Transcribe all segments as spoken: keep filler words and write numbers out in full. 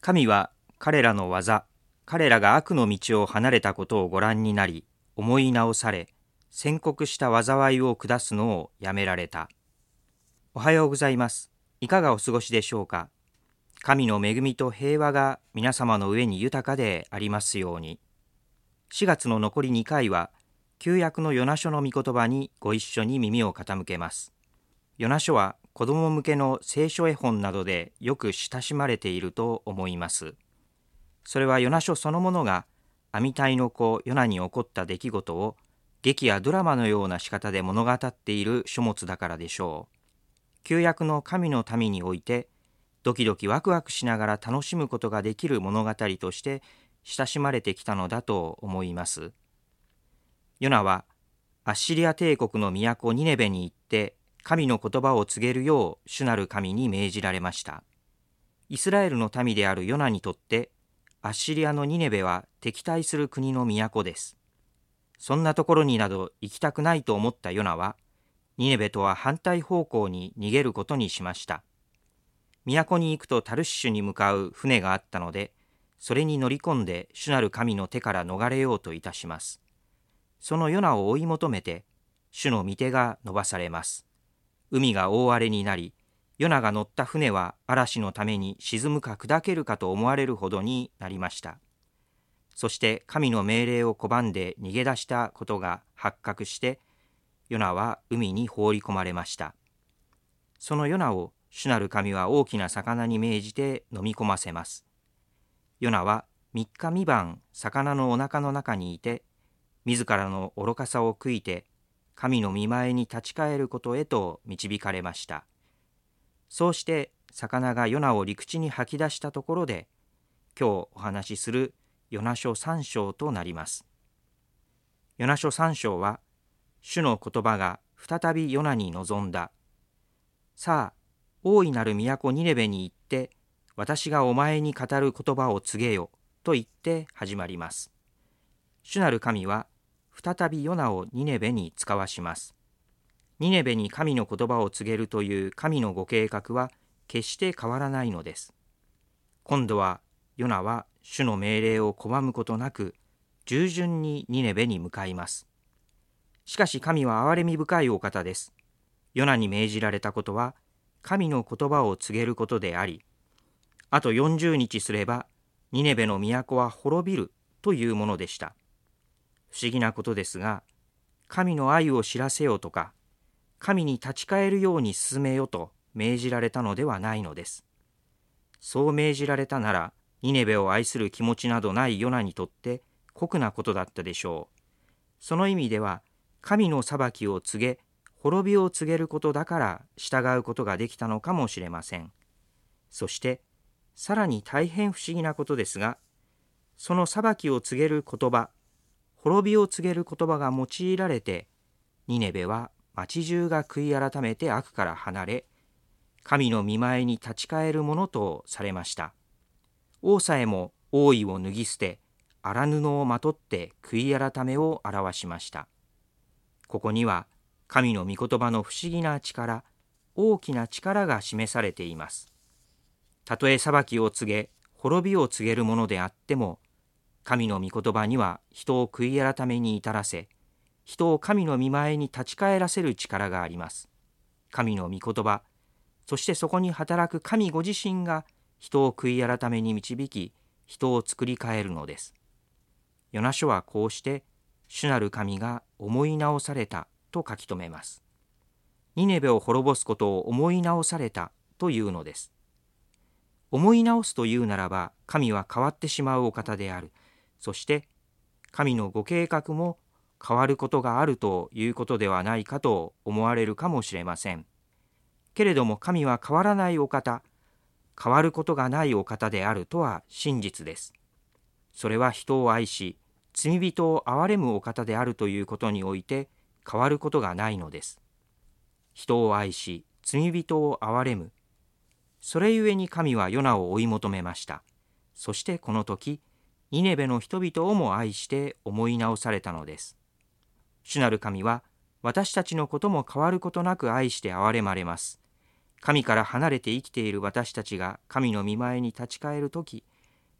神は彼らの技、彼らが悪の道を離れたことをご覧になり、思い直され、宣告した災いを下すのをやめられた。おはようございます。いかがお過ごしでしょうか。神の恵みと平和が皆様の上に豊かでありますように。しがつの残りにかいは、旧約のヨナ書の御言葉にご一緒に耳を傾けます。ヨナ書は子供向けの聖書絵本などでよく親しまれていると思います。それはヨナ書そのものがアミタイの子ヨナに起こった出来事を劇やドラマのような仕方で物語っている書物だからでしょう。旧約の神の民においてドキドキワクワクしながら楽しむことができる物語として親しまれてきたのだと思います。ヨナはアッシリア帝国の都ニネベに行って神の言葉を告げるよう主なる神に命じられました。イスラエルの民であるヨナにとってアッシリアのニネベは敵対する国の都です。そんなところになど行きたくないと思ったヨナはニネベとは反対方向に逃げることにしました。都に行くとタルシシュに向かう船があったので、それに乗り込んで主なる神の手から逃れようといたします。そのヨナを追い求めて主の御手が伸ばされます。海が大荒れになり、ヨナが乗った船は嵐のために沈むか砕けるかと思われるほどになりました。そして神の命令を拒んで逃げ出したことが発覚して、ヨナは海に放り込まれました。そのヨナを主なる神は大きな魚に命じて飲み込ませます。ヨナは三日三晩魚のお腹の中にいて、自らの愚かさを悔いて、神の御前に立ち返ることへと導かれました。そうして魚がヨナを陸地に吐き出したところで、今日お話しするヨナ書さん章となります。ヨナ書さん章は、主の言葉が再びヨナに臨んだ。さあ、大いなる都ニネベに行って、私がお前に語る言葉を告げよと言って始まります。主なる神は、再びヨナをニネベに使わします。ニネベに神の言葉を告げるという神のご計画は決して変わらないのです。今度はヨナは主の命令を拒むことなく、従順にニネベに向かいます。しかし神は憐れみ深いお方です。ヨナに命じられたことは、神の言葉を告げることであり、あとよんじゅうにちすれば、ニネベの都は滅びるというものでした。不思議なことですが、神の愛を知らせよとか、神に立ち返るように進めよと命じられたのではないのです。そう命じられたなら、ニネベを愛する気持ちなどないヨナにとって酷なことだったでしょう。その意味では、神の裁きを告げ、滅びを告げることだから従うことができたのかもしれません。そして、さらに大変不思議なことですが、その裁きを告げる言葉、滅びを告げる言葉が用いられて、ニネベは町中が悔い改めて悪から離れ、神の御前に立ち返るものとされました。王さえも王位を脱ぎ捨て、荒布をまとって悔い改めを表しました。ここには神の御言葉の不思議な力、大きな力が示されています。たとえ裁きを告げ、滅びを告げるものであっても、神の御言葉には人を悔い改めに至らせ、人を神の御前に立ち返らせる力があります。神の御言葉、そしてそこに働く神ご自身が人を悔い改めに導き、人を作り変えるのです。ヨナ書はこうして、主なる神が思い直されたと書き留めます。ニネベを滅ぼすことを思い直されたというのです。思い直すというならば、神は変わってしまうお方である。そして神のご計画も変わることがあるということではないかと思われるかもしれません。けれども神は変わらないお方、変わることがないお方であるとは真実です。それは人を愛し、罪人を憐れむお方であるということにおいて変わることがないのです。人を愛し、罪人を憐れむ。それゆえに神はヨナを追い求めました。そしてこの時、ニネベの人々をも愛して思い直されたのです。主なる神は私たちのことも変わることなく愛して憐れまれます。神から離れて生きている私たちが神の御前に立ち返るとき、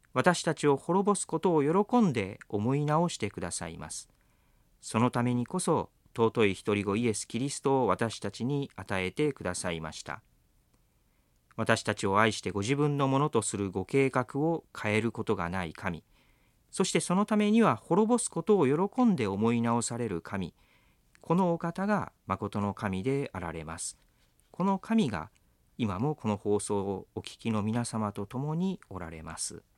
私たちを滅ぼすことを喜んで思い直してくださいます。そのためにこそ、尊い一人子イエス・キリストを私たちに与えてくださいました。私たちを愛してご自分のものとするご計画を変えることがない神、そしてそのためには滅ぼすことを喜んで思い直される神、このお方が誠の神であられます。この神が今もこの放送をお聞きの皆様と共におられます。